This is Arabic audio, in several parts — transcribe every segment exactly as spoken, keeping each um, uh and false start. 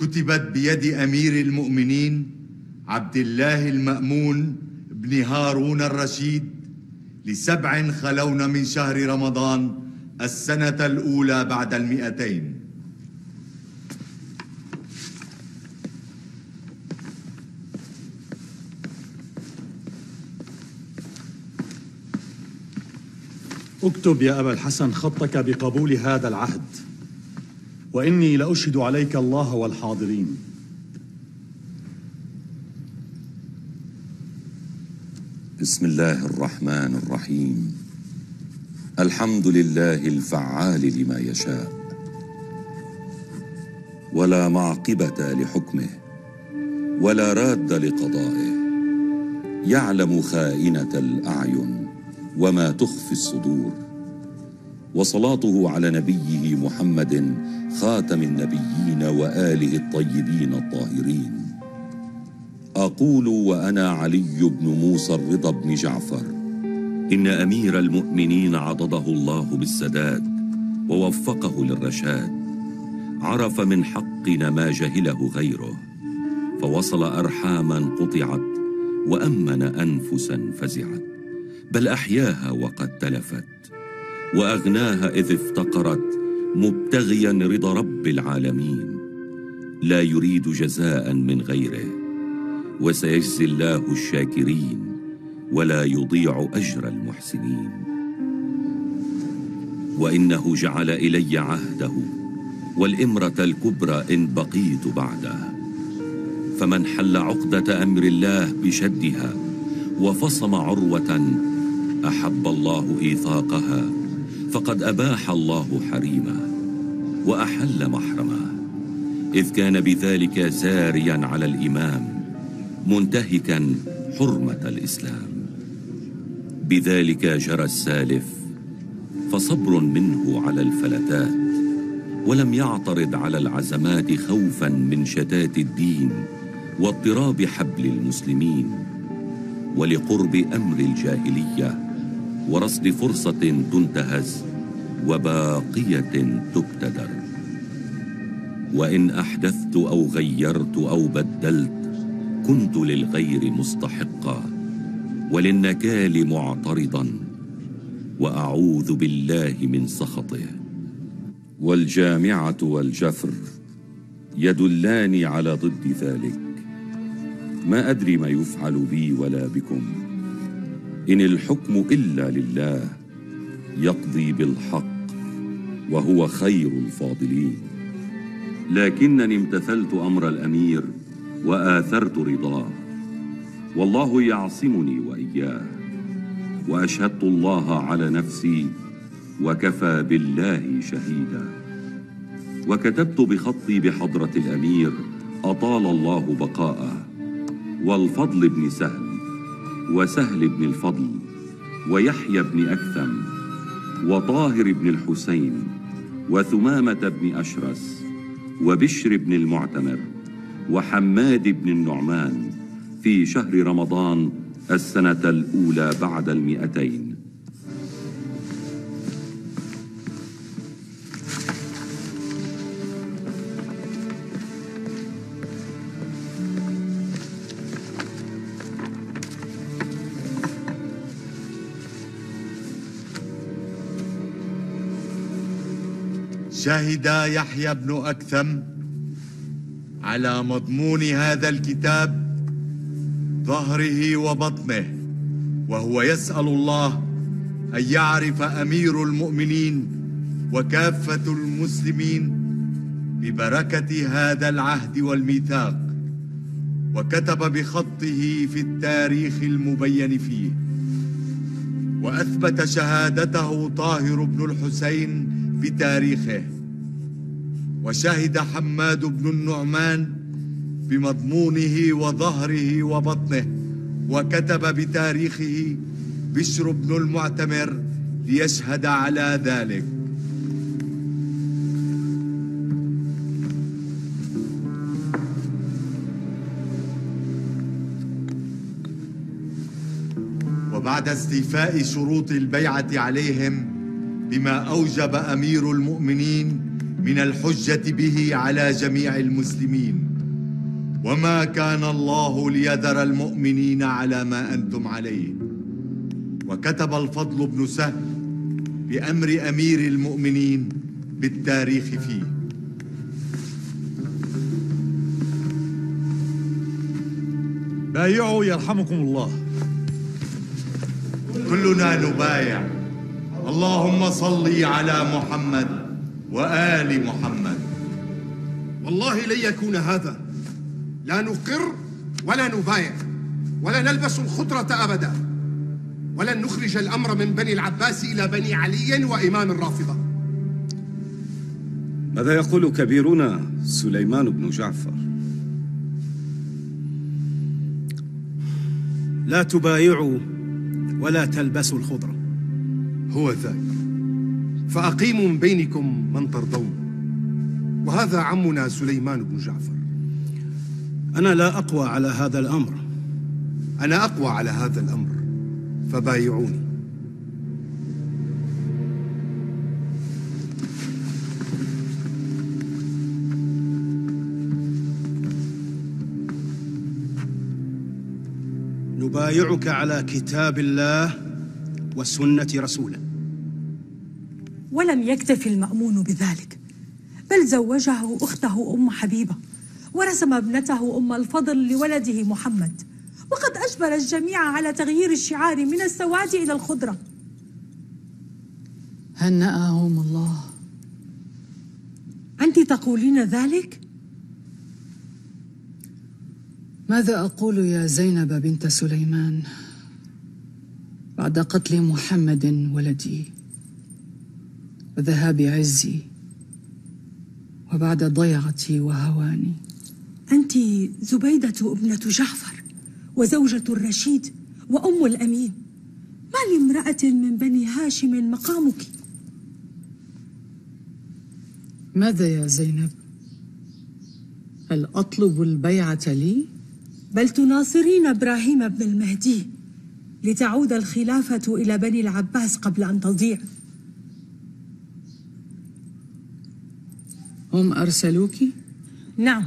كتبت بيد أمير المؤمنين عبد الله المأمون بن هارون الرشيد لسبع خلون من شهر رمضان السنة الأولى بعد المئتين. اكتب يا أبا الحسن خطك بقبول هذا العهد، وإني لأشهد عليك الله والحاضرين. بسم الله الرحمن الرحيم. الحمد لله الفعال لما يشاء، ولا معقبة لحكمه، ولا راد لقضائه. يعلم خائنة الأعين وما تخفي الصدور. وصلاته على نبيه محمد خاتم النبيين وآله الطيبين الطاهرين. أقول وأنا علي بن موسى الرضا بن جعفر: إن أمير المؤمنين عضده الله بالسداد ووفقه للرشاد، عرف من حقنا ما جهله غيره، فوصل أرحاما قطعت وأمن أنفسا فزعت، بل أحياها وقد تلفت، وأغناها إذ افتقرت، مبتغيا رضا رب العالمين، لا يريد جزاء من غيره، وسيجزي الله الشاكرين ولا يضيع أجر المحسنين. وإنه جعل إلي عهده والإمرة الكبرى إن بقيت بعده، فمن حل عقدة أمر الله بشدها وفصم عروة أحب الله إيثاقها، فقد أباح الله حريمه وأحل محرمه، إذ كان بذلك زاريا على الإمام منتهكا حرمة الإسلام. بذلك جرى السالف، فصبر منه على الفلتات، ولم يعترض على العزمات خوفا من شتات الدين واضطراب حبل المسلمين، ولقرب أمر الجاهلية ورصد فرصة تنتهز وباقية تبتدر. وإن أحدثت أو غيرت أو بدلت كنت للغير مستحقا وللنكال معترضا، وأعوذ بالله من سخطه. والجامعة والجفر يدلان على ضد ذلك. ما أدري ما يفعل بي ولا بكم، إن الحكم إلا لله، يقضي بالحق وهو خير الفاضلين. لكنني امتثلت أمر الأمير وآثرت رضاه، والله يعصمني وإياه، وأشهدت الله على نفسي وكفى بالله شهيدا. وكتبت بخطي بحضرة الأمير أطال الله بقاءه، والفضل بن سهل، وسهل بن الفضل، ويحيى بن أكثم، وطاهر بن الحسين، وثمامة بن أشرس، وبشر بن المعتمر، وحماد بن النعمان، في شهر رمضان السنة الأولى بعد المئتين. شهد يحيى بن أكثم على مضمون هذا الكتاب ظهره وبطنه، وهو يسأل الله أن يعرف أمير المؤمنين وكافة المسلمين ببركة هذا العهد والميثاق، وكتب بخطه في التاريخ المبين فيه. وأثبت شهادته طاهر بن الحسين بتاريخه، وشهد حماد بن النعمان بمضمونه وظهره وبطنه، وكتب بتاريخه بشر بن المعتمر ليشهد على ذلك. وبعد استيفاء شروط البيعة عليهم بما أوجب أمير المؤمنين من الحجة به على جميع المسلمين، وما كان الله ليذر المؤمنين على ما أنتم عليه. وكتب الفضل بن سهل بأمر أمير المؤمنين بالتاريخ فيه: بايعوا يرحمكم الله. كلنا نبايع. اللهم صل على محمد وآل محمد. والله لن يكون هذا، لا نقر ولا نبايع ولا نلبس الخضرة أبدا، ولن نخرج الأمر من بني العباس إلى بني علي وإمام الرافضة. ماذا يقول كبيرنا سليمان بن جعفر؟ لا تبايعوا ولا تلبسوا الخضرة. هو ذاك، فأقيموا من بينكم من ترضون، وهذا عمنا سليمان بن جعفر. أنا لا أقوى على هذا الأمر. أنا أقوى على هذا الأمر، فبايعوني. نبايعك على كتاب الله وسنة رسوله. ولم يكتف المأمون بذلك، بل زوجه أخته أم حبيبة، ورسم ابنته أم الفضل لولده محمد، وقد أجبر الجميع على تغيير الشعار من السواد إلى الخضرة. هنأهم الله. أنت تقولين ذلك؟ ماذا أقول يا زينب بنت سليمان بعد قتل محمد ولدي وذهاب عزي وبعد ضيعتي وهواني؟ أنت زبيدة ابنة جعفر وزوجة الرشيد وأم الأمين، ما لامرأة من بني هاشم مقامك. ماذا يا زينب؟ هل أطلب البيعة لي؟ بل تناصرين إبراهيم بن المهدي لتعود الخلافة إلى بني العباس قبل أن تضيع. هم أرسلوك؟ نعم.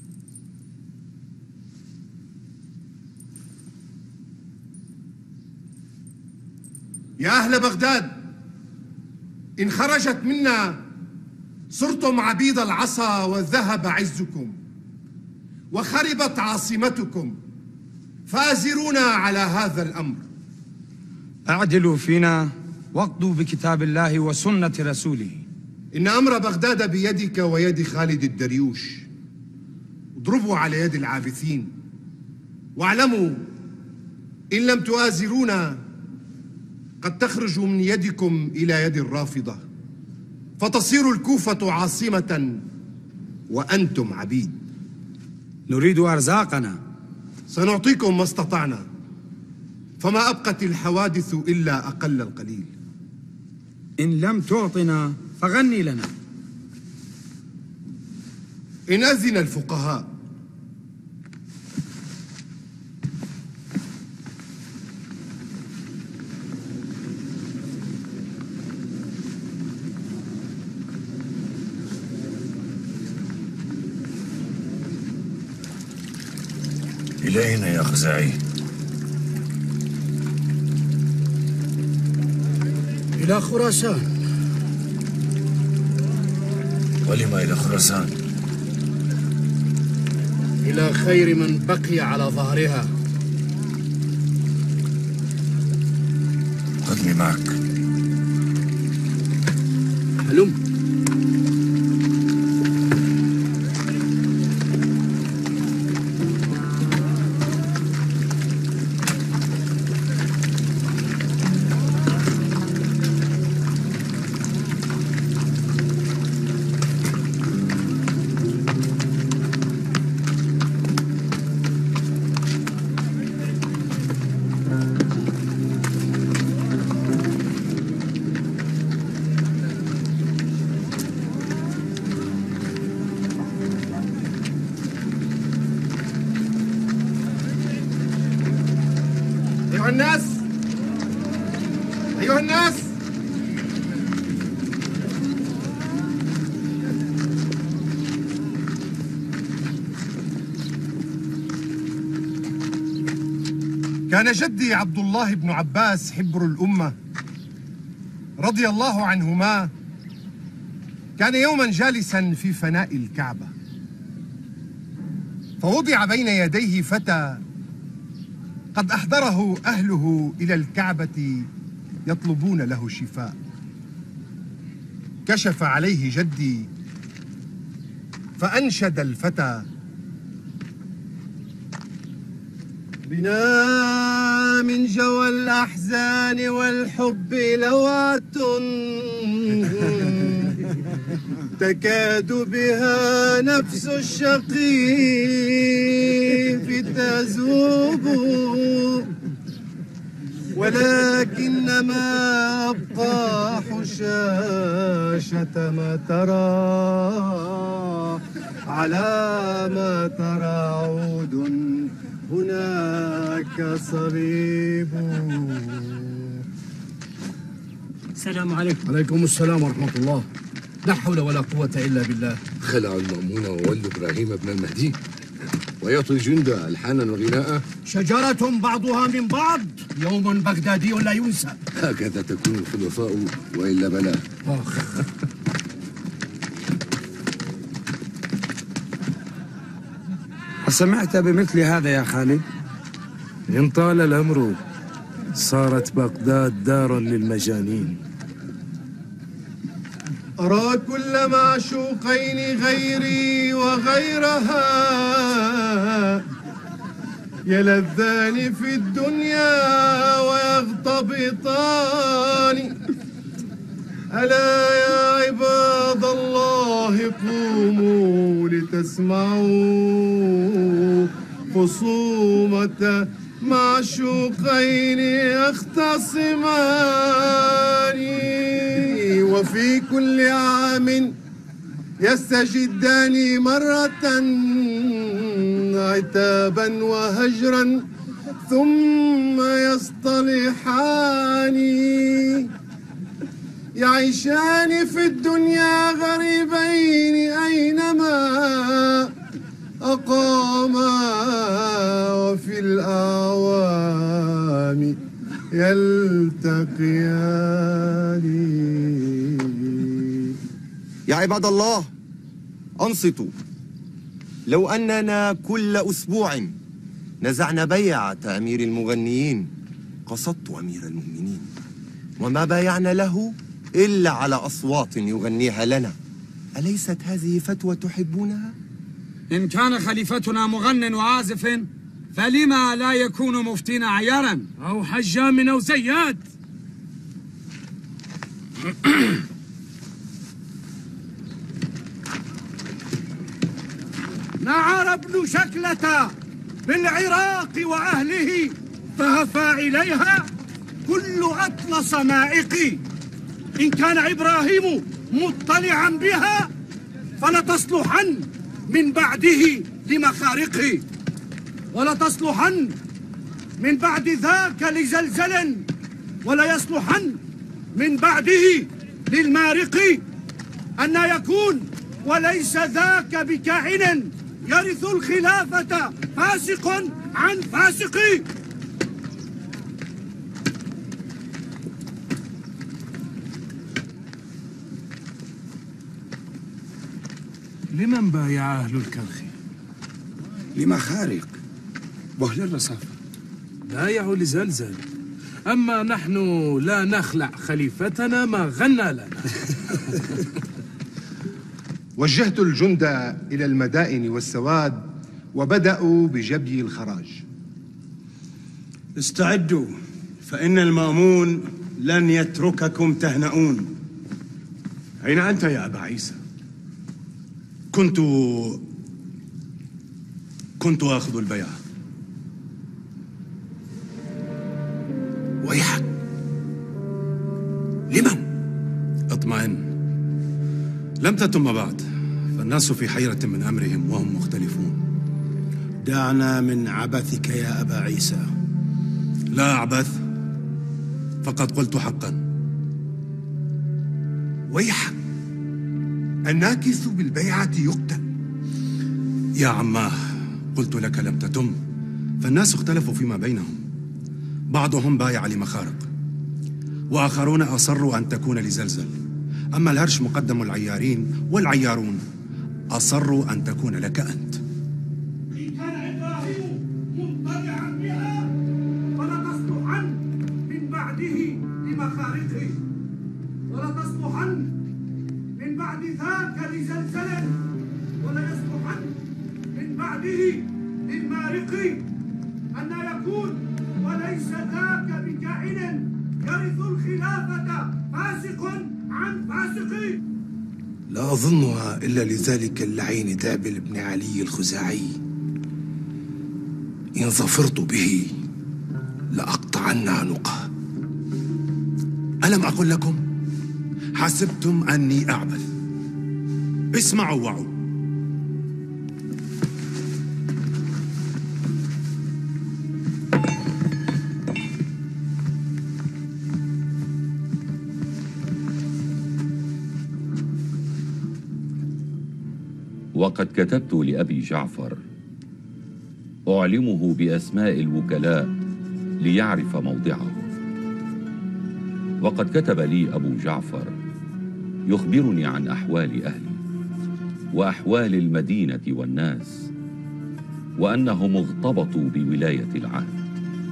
يا أهل بغداد، إن خرجت منا صرتم عبيد العصا وذهب عزكم وخربت عاصمتكم، فازرونا على هذا الأمر. اعدلوا فينا واقضوا بكتاب الله وسنة رسوله. إن أمر بغداد بيدك ويد خالد الدريوش. اضربوا على يد العابثين، واعلموا إن لم تؤازرونا قد تخرج من يدكم إلى يد الرافضة، فتصير الكوفة عاصمة وأنتم عبيد. نريد أرزاقنا. سنعطيكم ما استطعنا، فما أبقت الحوادث إلا أقل القليل. إن لم تعطنا فغني لنا. إن أذن الفقهاء. إلى أين يا خزاعي؟ إلى خراسان. ولما إلى خراسان؟ إلى خير من بقي على ظهرها. خذني معك. هلم. أيها الناس، أيها الناس، كان جدي عبد الله بن عباس حبر الأمة رضي الله عنهما كان يوما جالسا في فناء الكعبة، فوضع بين يديه فتى قد أحضره أهله إلى الكعبة يطلبون له الشفاء. كشف عليه جدي فأنشد الفتى: بنا من جوى الأحزان والحب لوعة تكاد بها نفس الشقي تذوب، ولكنما أبقى حشاشة ما ترى على ما ترى عود هناك صليب. السلام عليكم. عليكم السلام ورحمة الله. لا حول ولا قوة إلا بالله. خلع المأمون وولوا إبراهيم بن المهدي ويعطي الجند ألحانا وغناء. شجرة بعضها من بعض، يوم بغدادي لا ينسى. هكذا تكون الخلفاء وإلا بلا. آخ. سمعت بمثل هذا يا خالد؟ إن طال الأمر صارت بغداد دارا للمجانين. أرى كل معشوقين غيري وغيرها يلذان في الدنيا ويغتبطان. ألا يا عباد الله قوموا لتسمعوا خصومة معشوقين يختصمان، وفي كل عام يستجدان مرة عتابا وهجرا ثم يصطلحان، يعيشان في الدنيا غريبين أينما أقاما، وفي الأعوام يلتقيان. يا عباد الله أنصتوا. لو أننا كل أسبوع نزعنا بيعة أمير المغنيين، قصدت أمير المؤمنين، وما بايعنا له إلا على أصوات يغنيها لنا، أليست هذه فتوى تحبونها؟ إن كان خليفتنا مغن وعازف فلما لا يكون مفتينا عيارا أو حجام أو زياد؟ نعر ابن شكلة بالعراق وأهله فهفى إليها كل أطلس مائقي. إن كان إبراهيم مطلعا بها فلتصلحن من بعده لمخارقه، ولتصلحن من بعد ذاك لزلزل، ولا يصلحن من بعده للمارق. أن يكون وليس ذاك بكاهن يرث الخلافة فاسق عن فاسق. لمن بايع أهل الكرخ؟ لمخارق وأهل الرصافة. بايعوا لزلزل، أما نحن لا نخلع خليفتنا ما غنى لنا. وجهت الجند إلى المدائن والسواد وبدأوا بجبي الخراج. استعدوا، فإن المأمون لن يترككم تهنؤون. أين أنت يا أبا عيسى؟ كنت كنت آخذ البيعة. ويحك، لمن؟ اطمئن، لم تتم بعد، فالناس في حيرة من أمرهم وهم مختلفون. دعنا من عبثك يا أبا عيسى. لا أعبث، فقد قلت حقا. ويحك، الناكث بالبيعة يقتل. يا عماه، قلت لك لم تتم، فالناس اختلفوا فيما بينهم. بعضهم بايع لمخارق، وآخرون أصروا أن تكون لزلزل. أما الهرش مقدم العيارين، والعيارون أصروا أن تكون لك أنت. إن كان إبراهيم مطلعا بها فلتصلحن من بعده لمخارقه، ولتصلحن من بعد ذاك لزلزل، وليصلحن من بعده للمارق. أن يكون وليس ذاك بكائن يرث الخلافة فاسق عن فاسق. لا أظنها إلا لذلك اللعين دابل بن علي الخزاعي. إن ظفرت به لأقطعن عنقه. ألم أقل لكم؟ حسبتم أني أعبث. اسمعوا وعوا. وقد كتبت لأبي جعفر أعلمه بأسماء الوكلاء ليعرف موضعه. وقد كتب لي أبو جعفر يخبرني عن أحوال أهلي وأحوال المدينة والناس، وأنهم اغتبطوا بولاية العهد.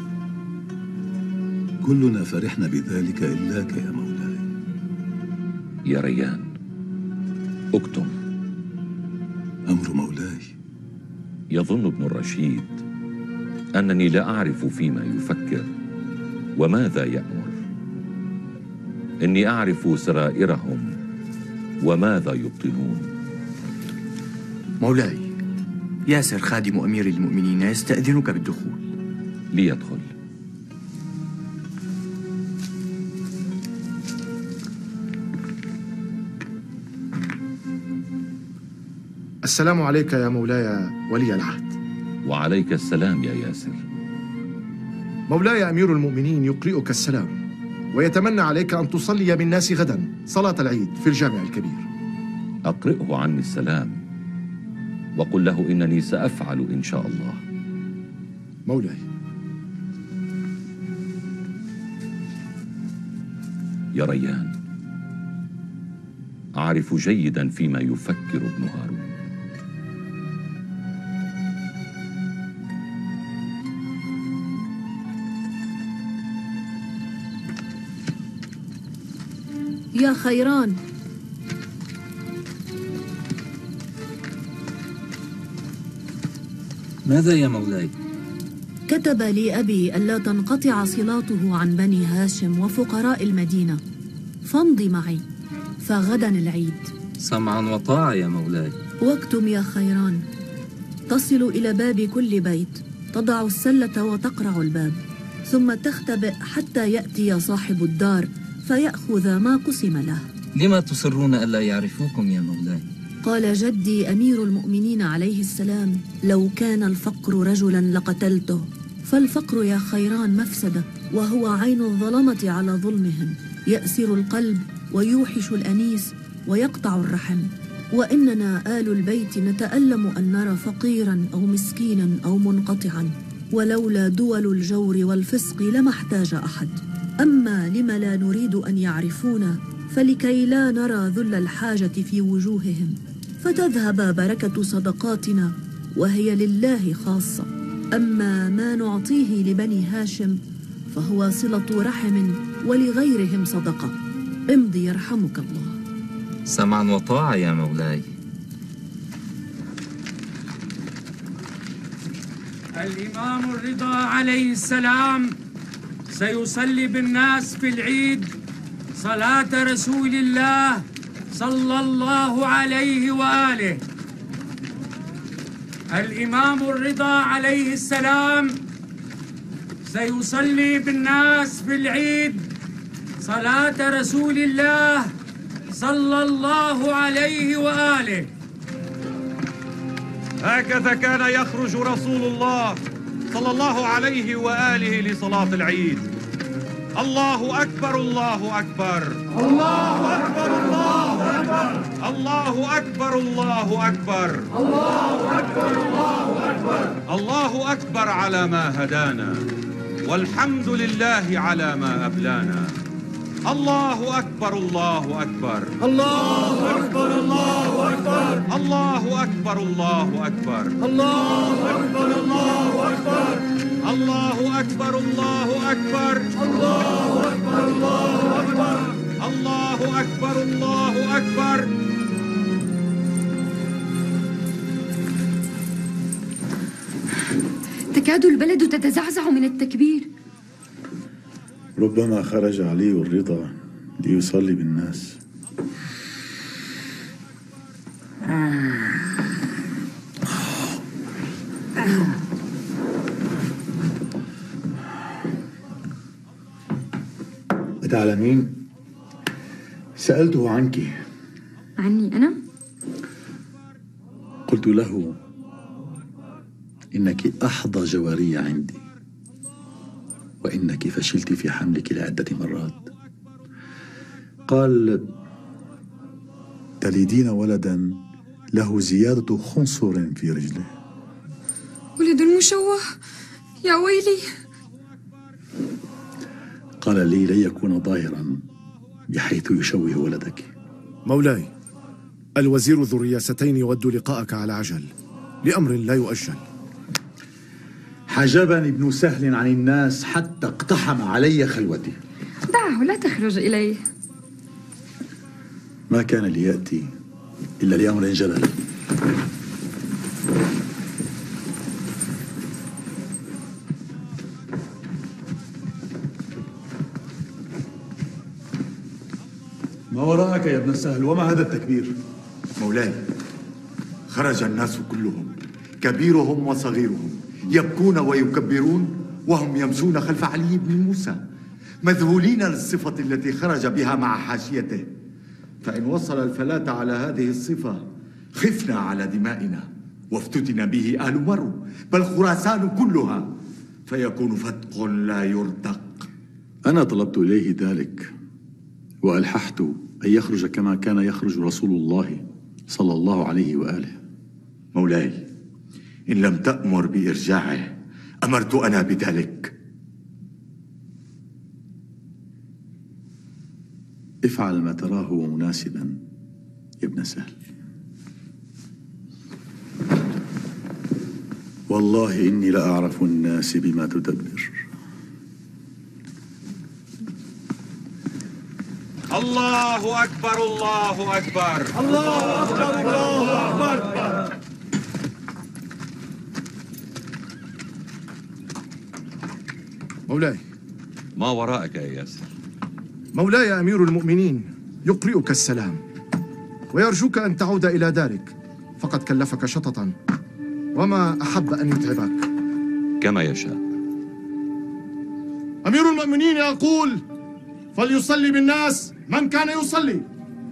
كلنا فرحنا بذلك إلاك يا مولاي. يا ريان اكتم. أمر مولاي. يظن ابن الرشيد أنني لا أعرف فيما يفكر وماذا يأمر. إني أعرف سرائرهم وماذا يبطنون. مولاي، ياسر خادم أمير المؤمنين يستأذنك بالدخول. ليدخل. السلام عليك يا مولاي ولي العهد. وعليك السلام يا ياسر. مولاي أمير المؤمنين يقرئك السلام، ويتمنى عليك أن تصلي بالناس غدا صلاة العيد في الجامع الكبير. أقرئه عني السلام وقل له إنني سأفعل إن شاء الله. مولاي. يا ريان، أعرف جيدا فيما يفكر ابن هارون. يا خيران، ماذا يا مولاي؟ كتب لي أبي ألا تنقطع صلاته عن بني هاشم وفقراء المدينة، فامض معي فغدا العيد. سمعا وطاعة يا مولاي. واكتم يا خيران، تصل إلى باب كل بيت، تضع السلة وتقرع الباب، ثم تختبئ حتى يأتي صاحب الدار فيأخذ ما قسم له. لما تصرون ألا يعرفوكم يا مولاي؟ قال جدي أمير المؤمنين عليه السلام: لو كان الفقر رجلا لقتلته، فالفقر يا خيران مفسدة، وهو عين الظلمة على ظلمهم، يأسر القلب ويوحش الأنيس ويقطع الرحم. وإننا آل البيت نتألم أن نرى فقيرا أو مسكينا أو منقطعا، ولولا دول الجور والفسق لما احتاج أحد. أما لم لا نريد أن يعرفونا، فلكي لا نرى ذل الحاجة في وجوههم، فتذهب بركة صدقاتنا وهي لله خاصة. أما ما نعطيه لبني هاشم فهو صلة رحم ولغيرهم صدقة. امضي يرحمك الله. سمعا وطاعة يا مولاي. الإمام الرضا عليه السلام سيصلي بالناس في العيد صلاة رسول الله صلى الله عليه وآله. الإمام الرضا عليه السلام سيصلي بالناس في العيد صلاة رسول الله صلى الله عليه وآله. هكذا كان يخرج رسول الله صلى الله عليه وآله لصلاة العيد. الله أكبر الله أكبر الله أكبر الله أكبر الله أكبر الله أكبر الله أكبر الله أكبر الله أكبر على ما هدانا والحمد لله على ما أبلانا. الله أكبر الله أكبر الله أكبر الله أكبر الله أكبر الله أكبر الله أكبر الله أكبر الله أكبر الله أكبر الله أكبر الله أكبر الله أكبر الله أكبر. تكاد البلد تتزعزع من التكبير. ربما خرج علي الرضا ليصلي بالناس. أتعلمين؟ سألته عنك. عني أنا؟ قلت له إنك أحظى جوارية عندي، وإنك فشلت في حملك لعدة مرات. قال: تلدين ولدا له زيادة خنصر في رجله. ولد مشوه، يا ويلي. قال لي: لن يكون ظاهرا بحيث يشوه ولدك. مولاي، الوزير ذو الرياستين يود لقاءك على عجل لأمر لا يؤجل. حجبني ابن سهل عن الناس حتى اقتحم علي خلوتي. دعه، لا تخرج إليه. ما كان ليأتي إلا لأمر جلل. ما وراءك يا ابن سهل؟ وما هذا التكبير؟ مولاي، خرج الناس كلهم كبيرهم وصغيرهم يبكون ويكبرون وهم يمشون خلف علي بن موسى مذهولين للصفة التي خرج بها مع حاشيته، فإن وصل الفلاة على هذه الصفة خفنا على دمائنا وافتتن به آل مرو بل خراسان كلها، فيكون فتق لا يرتق. أنا طلبت إليه ذلك وألححت أن يخرج كما كان يخرج رسول الله صلى الله عليه وآله. مولاي، إن لم تأمر بإرجاعه أمرت أنا بذلك. افعل ما تراه مناسبا يا ابن سهل. والله إني لأعرف الناس بما تدبر. الله أكبر الله أكبر الله أكبر الله أكبر. مولاي. ما وراءك يا ياسر؟ مولاي أمير المؤمنين يقرئك السلام ويرجوك أن تعود إلى دارك، فقد كلفك شططا وما أحب أن يتعبك. كما يشاء. أمير المؤمنين يقول: فليصلي بالناس من كان يصلي.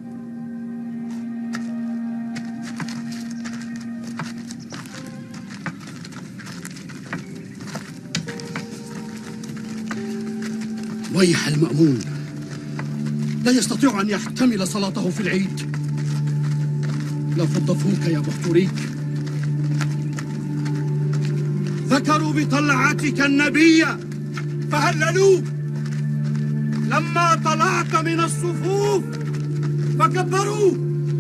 ويح المأمون، لا يستطيع أن يحتمل صلاته في العيد. لا فضفوك يا بحتريك. ذكروا بطلعتك النبي فهللوه، لما طلعت من الصفوف فكبروا،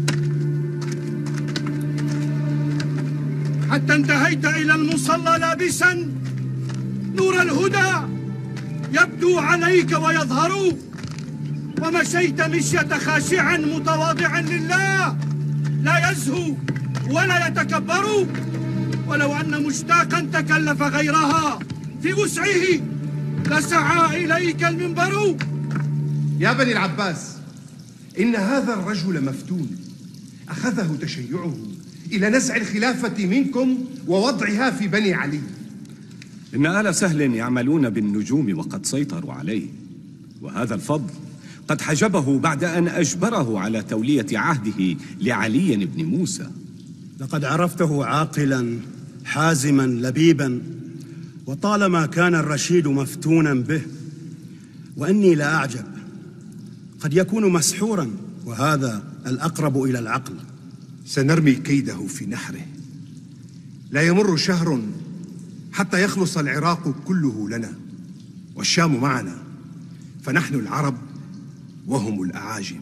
حتى انتهيت إلى المصلى لابسا نور الهدى يبدو عليك ويظهر، ومشيت مشية خاشعا متواضعا لله لا يزهو ولا يتكبر، ولو أن مشتاقا تكلف غيرها في وسعه لسعى إليك المنبر. يا بني العباس، إن هذا الرجل مفتون أخذه تشيعه إلى نزع الخلافة منكم ووضعها في بني علي. إن آل سهل يعملون بالنجوم وقد سيطروا عليه، وهذا الفضل قد حجبه بعد أن أجبره على تولية عهده لعلي بن موسى. لقد عرفته عاقلا حازما لبيبا، وطالما كان الرشيد مفتونا به، وأني لا أعجب قد يكون مسحورا، وهذا الأقرب إلى العقل. سنرمي كيده في نحره، لا يمر شهر حتى يخلص العراق كله لنا. والشام معنا، فنحن العرب وهم الأعاجم.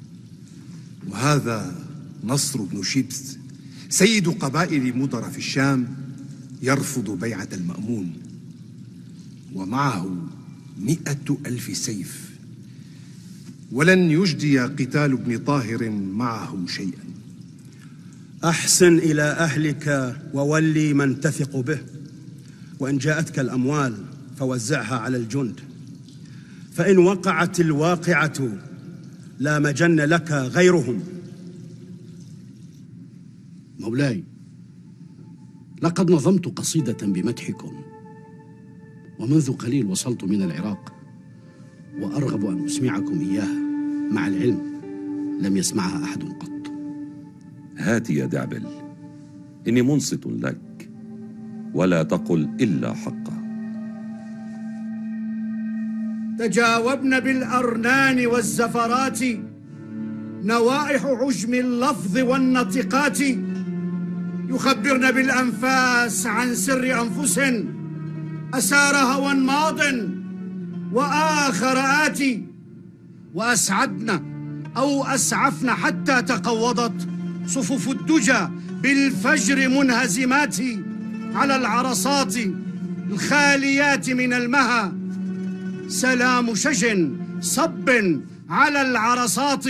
وهذا نصر بن شبث سيد قبائل مضر في الشام يرفض بيعة المأمون، ومعه مئة ألف سيف، ولن يجدي قتال ابن طاهر معه شيئا. أحسن إلى أهلك وولي من تثق به، وإن جاءتك الأموال فوزعها على الجند، فإن وقعت الواقعة لا مجن لك غيرهم. مولاي، لقد نظمت قصيدة بمدحكم، ومنذ قليل وصلت من العراق، وأرغب أن أسمعكم إياها، مع العلم لم يسمعها أحد قط. هات يا دعبل، إني منصت لك، ولا تقل إلا حقا. تجاوبن بالأرنان والزفرات نوائح عجم اللفظ والنطقات، يخبرن بالأنفاس عن سر أنفس أسار هوى ماض وآخر آتي، وأسعدن أو أسعفن حتى تقوضت صفوف الدجى بالفجر منهزمات على العرصات الخاليات من المها، سلام شج صب على العرصات،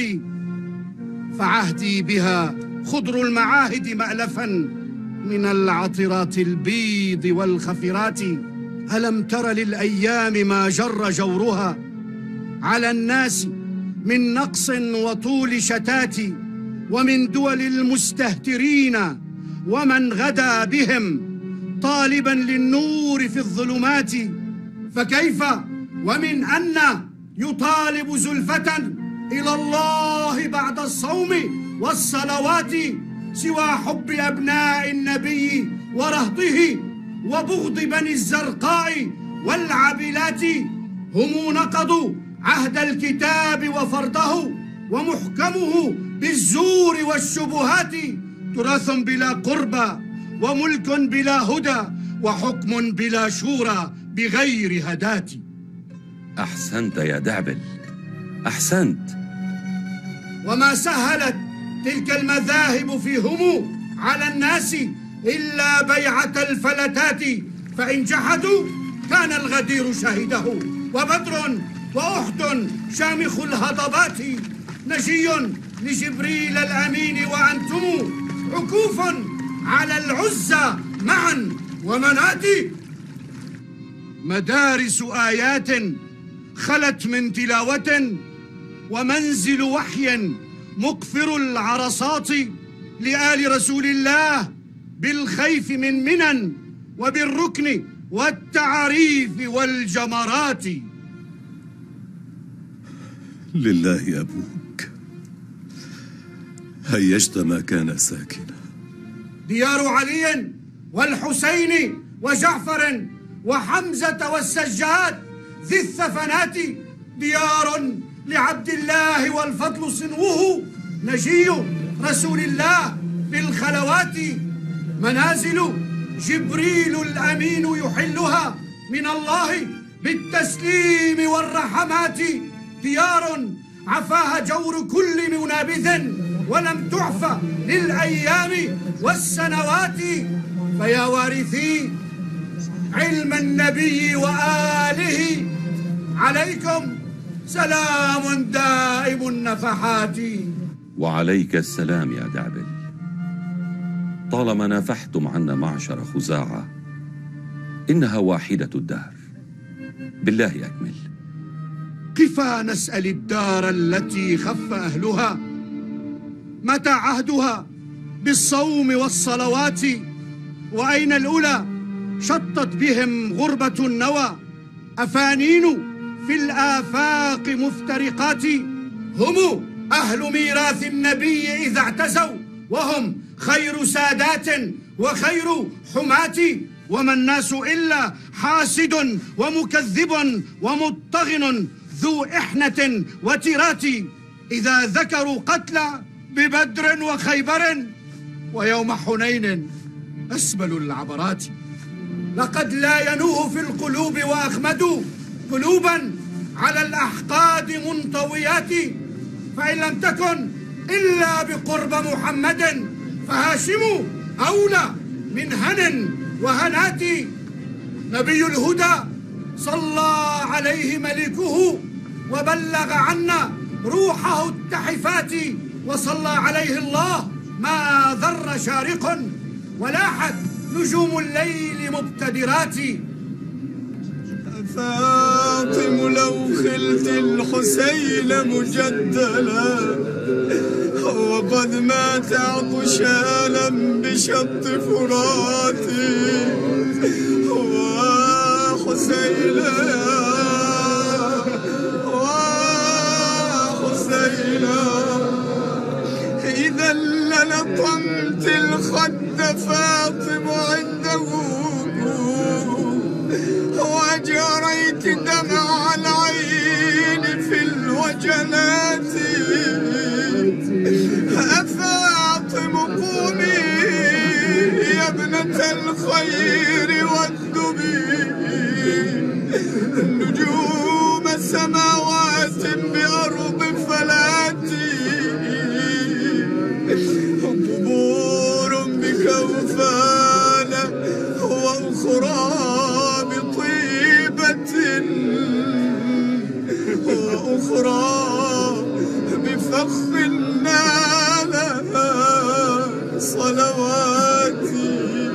فعهدي بها خضر المعاهد مألفا من العطرات البيض والخفرات. ألم تر للأيام ما جر جورها على الناس من نقص وطول شتات، ومن دول المستهترين ومن غدا بهم طالبا للنور في الظلمات. فكيف ومن أن يطالب زلفة إلى الله بعد الصوم والصلوات سوى حب أبناء النبي ورهطه وبغض بني الزرقاء والعبلات؟ هم نقضوا عهد الكتاب وفرضه ومحكمه بالزور والشبهات، تراث بلا قربى وملك بلا هدى وحكم بلا شورى بغير هداة. أحسنت يا دعبل، أحسنت. وما سهلت تلك المذاهب فيهم على الناس إلا بيعة الفلتات، فإن جحدوا كان الغدير شهده، وبدر وأحد شامخ الهضبات، نجي لجبريل الأمين وأنتم عكوف على العزى معا ومنات. مدارس آيات خلت من تلاوة، ومنزل وحي مقفر العرصات لآل رسول الله بالخيف من منن وبالركن والتعريف والجمرات. لله أبوك، هيجت ما كان ساكنا. ديار علي والحسين وجعفر وحمزة والسجاد ذي الثفنات، ديار لعبد الله والفضل صنوه، نجي رسول الله بالخلوات، منازل جبريل الأمين يحلها من الله بالتسليم والرحمات، ديار عفاها جور كل منابذ ولم تعفى للأيام والسنوات. فيا وارثي علم النبي وآله، عليكم سلام دائم النفحات. وعليك السلام يا دعبل. طالما نافحتم عنا معشر خزاعة إنها واحدة الدهر، بالله أكمل. كفى نسأل الدار التي خف أهلها، متى عهدها بالصوم والصلوات؟ وأين الأولى شطت بهم غربة النوى، أفانين في الآفاق مفترقات. هم أهل ميراث النبي إذا اعتزوا، وهم خير سادات وخير حماة، وما الناس إلا حاسد ومكذب ومطغن ذو إحنة وترات. إذا ذكروا قتلى ببدر وخيبر ويوم حنين أسبل العبرات. لقد لا ينوه في القلوب وأخمدوا قلوبا على الأحقاد منطويات، فإن لم تكن إلا بقرب محمد فهاشم أولى من هن وهنات. نبي الهدى صلى عليه ملكه وبلغ عنا روحه التحفات، وصلى عليه الله ما ذر شارق ولاحت نجوم الليل مبتدرات. فاطم لو خلت الحسين مجدلا وقد مات عطشانا بشط فراتي، وحسينا وحسينا إذا للطمت الخد فاطم عنده وجريت دمع العين في الوجنات. أفاطم قومي يا ابنة الخير واكتبي نجوم السماوات بأرض فلاتي، قبور بكوفان وأخرى وأخرى بفخ نالها صلواتي.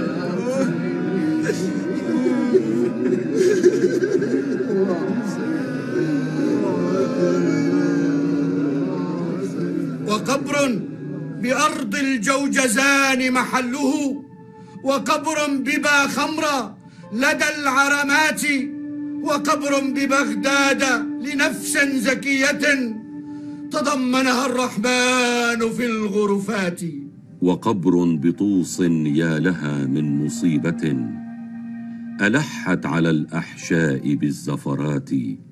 وقبر بأرض الجوجزان محله، وقبر ببا خمرة لدى العرمات، وقبر ببغداد لنفس زكية تضمنها الرحمن في الغرفات. وقبر بطوس يا لها من مصيبة ألحت على الأحشاء بالزفرات،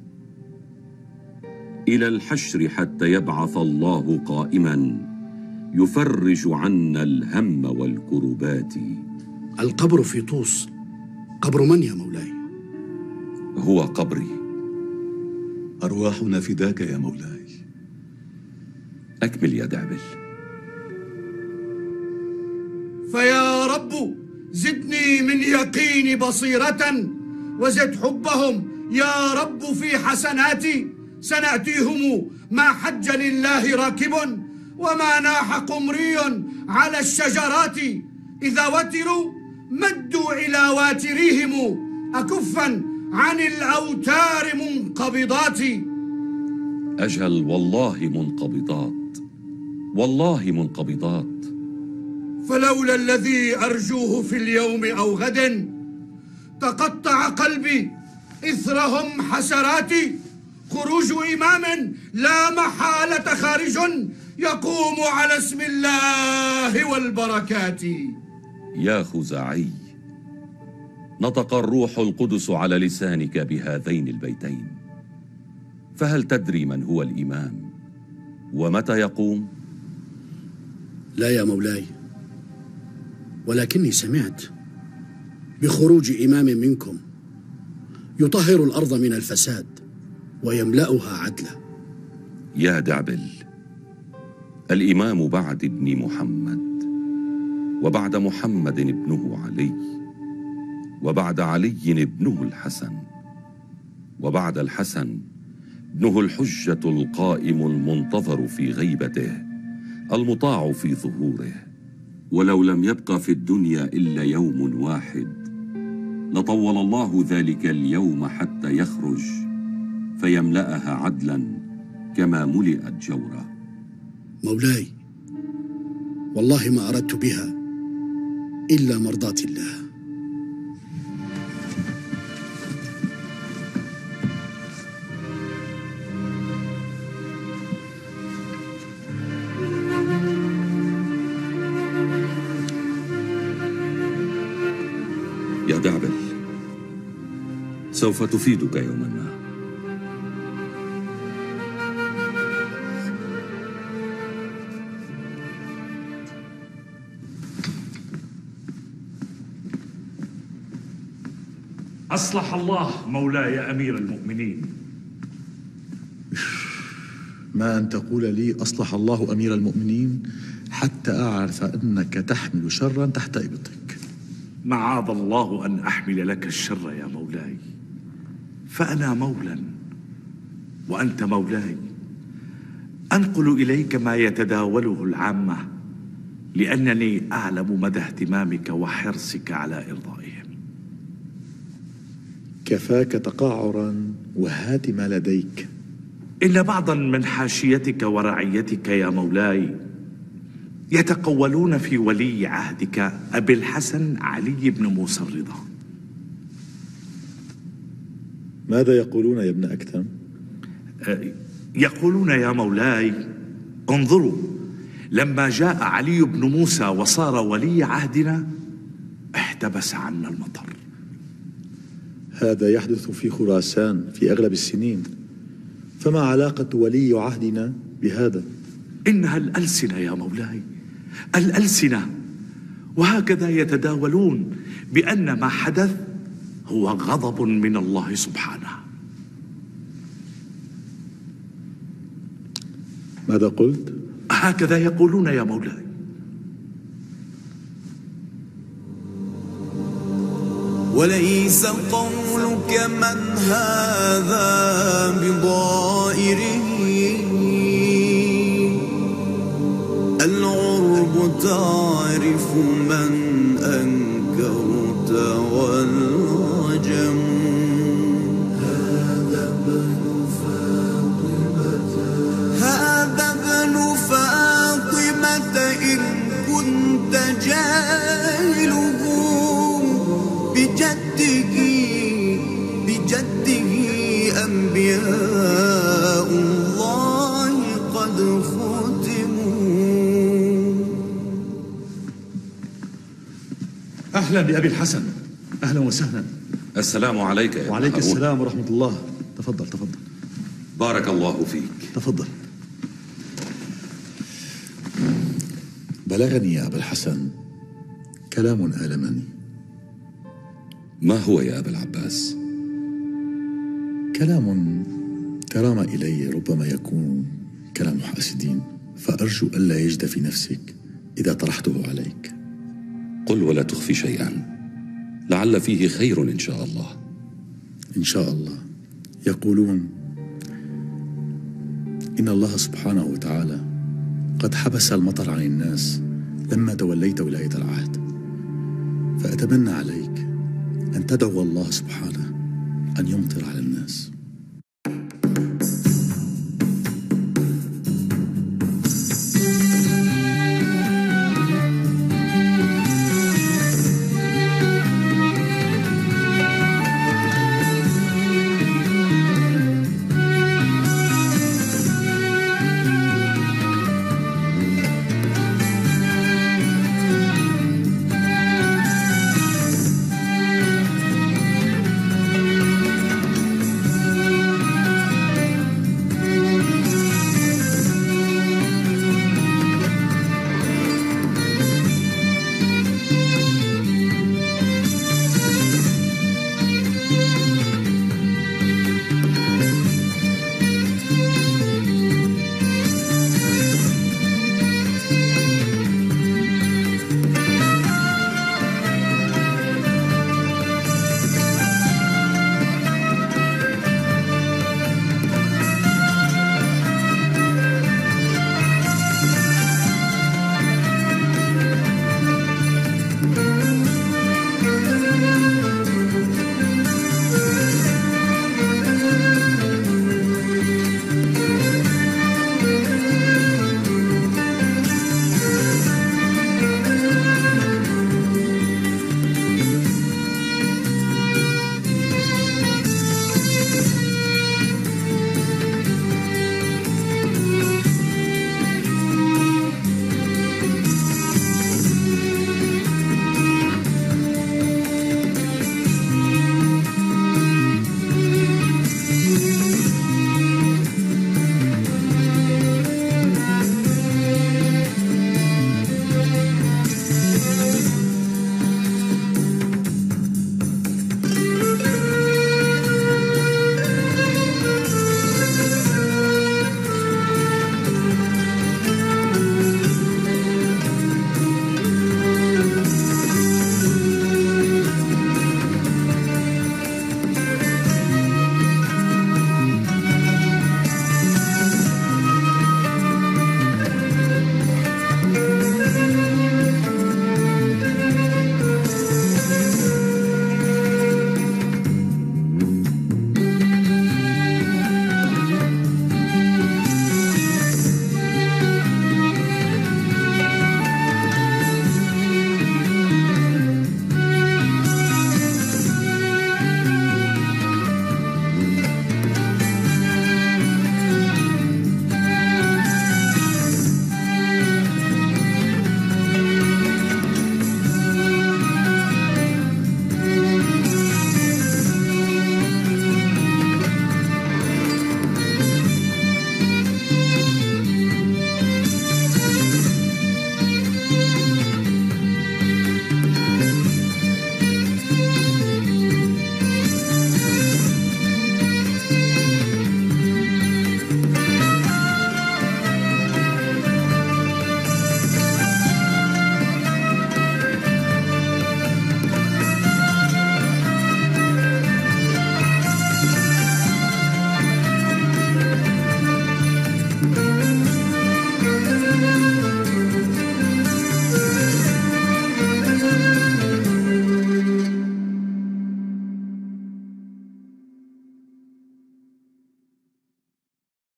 إلى الحشر حتى يبعث الله قائما يفرج عنا الهم والكربات. القبر في طوس قبر من يا مولاي؟ هو قبري. أرواحنا فداك يا مولاي. أكمل يا دعبل. فيا رب زدني من يقين بصيرة وزد حبهم يا رب في حسناتي. سنأتيهم ما حج لله راكب وما ناح قمري على الشجرات. إذا وتروا مدوا إلى واتريهم أكفا عن الأوتار منقبضات. أجل والله منقبضات، والله منقبضات. فلولا الذي أرجوه في اليوم أو غد تقطع قلبي إثرهم حسراتي. خروج إمام لا محالة خارج يقوم على اسم الله والبركات. يا خزاعي، نطق الروح القدس على لسانك بهذين البيتين، فهل تدري من هو الإمام ومتى يقوم؟ لا يا مولاي، ولكني سمعت بخروج إمام منكم يطهر الأرض من الفساد ويملأها عدلا. يا دعبل، الإمام بعد ابن محمد، وبعد محمد ابنه علي، وبعد علي ابنه الحسن، وبعد الحسن ابنه الحجة القائم المنتظر في غيبته المطاع في ظهوره. ولو لم يبق في الدنيا إلا يوم واحد لطول الله ذلك اليوم حتى يخرج فيملأها عدلا كما ملئت جورا. مولاي، والله ما أردت بها إلا مرضاة الله. يا دعبل، سوف تفيدك يوما ما. أصلح الله مولاي أمير المؤمنين. ما أن تقول لي أصلح الله أمير المؤمنين حتى أعرف أنك تحمل شرا تحت إبطك. معاذ الله أن أحمل لك الشر يا مولاي، فأنا مولا وأنت مولاي. أنقل إليك ما يتداوله العامة لأنني أعلم مدى اهتمامك وحرصك على إرضائهم. كفاك تقعرا وهات ما لديك. إن بعضا من حاشيتك ورعيتك يا مولاي يتقولون في ولي عهدك أبي الحسن علي بن موسى الرضا. ماذا يقولون يا ابن أكثم؟ يقولون يا مولاي انظروا، لما جاء علي بن موسى وصار ولي عهدنا احتبس عنا المطر. هذا يحدث في خراسان في أغلب السنين، فما علاقة ولي عهدنا بهذا؟ إنها الألسنة يا مولاي، الألسنة. وهكذا يتداولون بأن ما حدث هو غضب من الله سبحانه. ماذا قلت؟ هكذا يقولون يا مولاي. وليس قولك من هذا بضائره، العرب تعرف من أنكرت والعجم. هذا ابن فاطمة، هذا ابن فاطمة إن كنت جاهله، بجده بجده أنبياء الله قد ختموا. أهلا بأبي الحسن، أهلا وسهلا. السلام عليك يا وعليك هارون. السلام ورحمة الله. تفضل تفضل. بارك الله فيك. تفضل. بلغني يا أبا الحسن كلام آلمني. ما هو يا أبا العباس؟ كلام ترام إلي ربما يكون كلام حاسدين، فأرجو ألا يجد في نفسك إذا طرحته عليك. قل ولا تخفي شيئا، لعل فيه خير إن شاء الله. إن شاء الله. يقولون إن الله سبحانه وتعالى قد حبس المطر عن الناس لما توليت ولاية العهد، فأتمنى عليك أن تدعو الله سبحانه أن يمطر على الناس.